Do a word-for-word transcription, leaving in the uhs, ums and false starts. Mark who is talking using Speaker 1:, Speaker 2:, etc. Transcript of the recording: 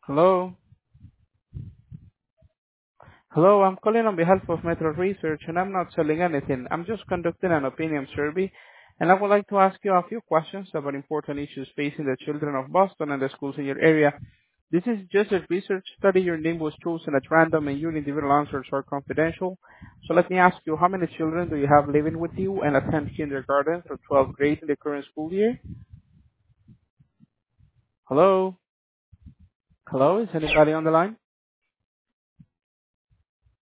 Speaker 1: Hello. Hello, I'm calling on behalf of Metro Research, and I'm not selling anything. I'm just conducting an opinion survey, and I would like to ask you a few questions about important issues facing the children of Boston and the schools in your area. This is just a research study. Your name was chosen at random, and your individual answers are confidential. So let me ask you, how many children do you have living with you and attend kindergarten through twelfth grade in the current school year? Hello? Hello, is anybody on the line?